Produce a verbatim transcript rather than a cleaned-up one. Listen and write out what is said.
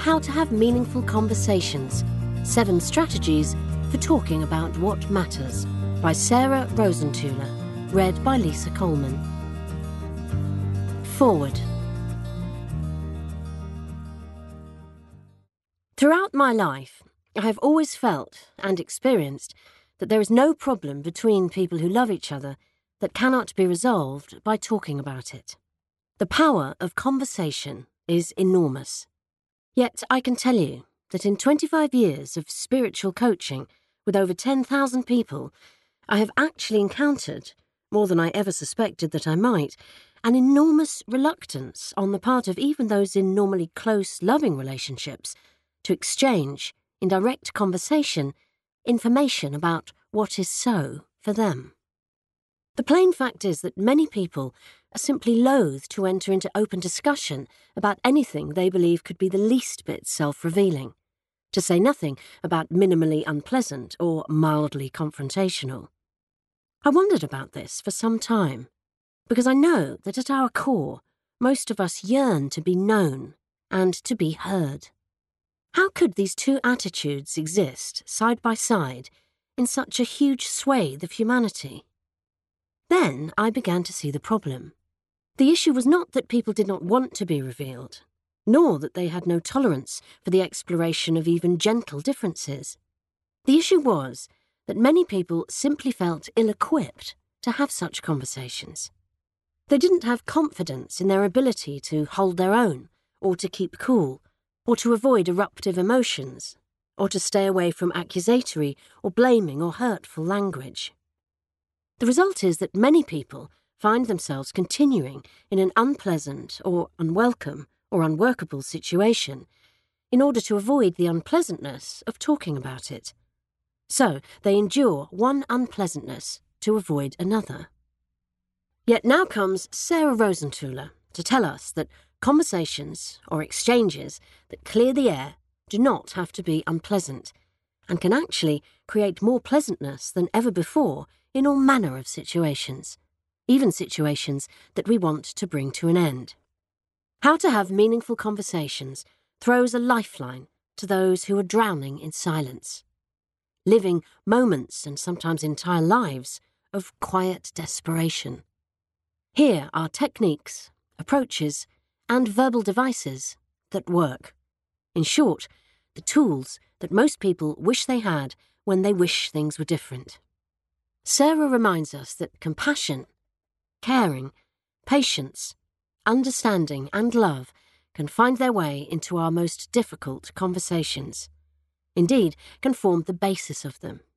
How to Have Meaningful Conversations, Seven Strategies for Talking About What Matters by Sarah Rosenthaler, read by Lisa Coleman. Forward. Throughout my life, I have always felt and experienced that there is no problem between people who love each other that cannot be resolved by talking about it. The power of conversation is enormous. Yet I can tell you that in twenty-five years of spiritual coaching with over ten thousand people, I have actually encountered, more than I ever suspected that I might, an enormous reluctance on the part of even those in normally close, loving relationships to exchange, in direct conversation, information about what is so for them. The plain fact is that many people are simply loath to enter into open discussion about anything they believe could be the least bit self-revealing, to say nothing about minimally unpleasant or mildly confrontational. I wondered about this for some time, because I know that at our core, most of us yearn to be known and to be heard. How could these two attitudes exist side by side in such a huge swathe of humanity? Then I began to see the problem. The issue was not that people did not want to be revealed, nor that they had no tolerance for the exploration of even gentle differences. The issue was that many people simply felt ill-equipped to have such conversations. They didn't have confidence in their ability to hold their own, or to keep cool, or to avoid eruptive emotions, or to stay away from accusatory or blaming or hurtful language. The result is that many people find themselves continuing in an unpleasant or unwelcome or unworkable situation in order to avoid the unpleasantness of talking about it. So they endure one unpleasantness to avoid another. Yet now comes Sarah Rosenthaler to tell us that conversations or exchanges that clear the air do not have to be unpleasant and can actually create more pleasantness than ever before in all manner of situations, even situations that we want to bring to an end. How to Have Meaningful Conversations throws a lifeline to those who are drowning in silence, living moments and sometimes entire lives of quiet desperation. Here are techniques, approaches, and verbal devices that work. In short, the tools that most people wish they had when they wish things were different. Sarah reminds us that compassion, caring, patience, understanding, and love can find their way into our most difficult conversations. Indeed, can form the basis of them,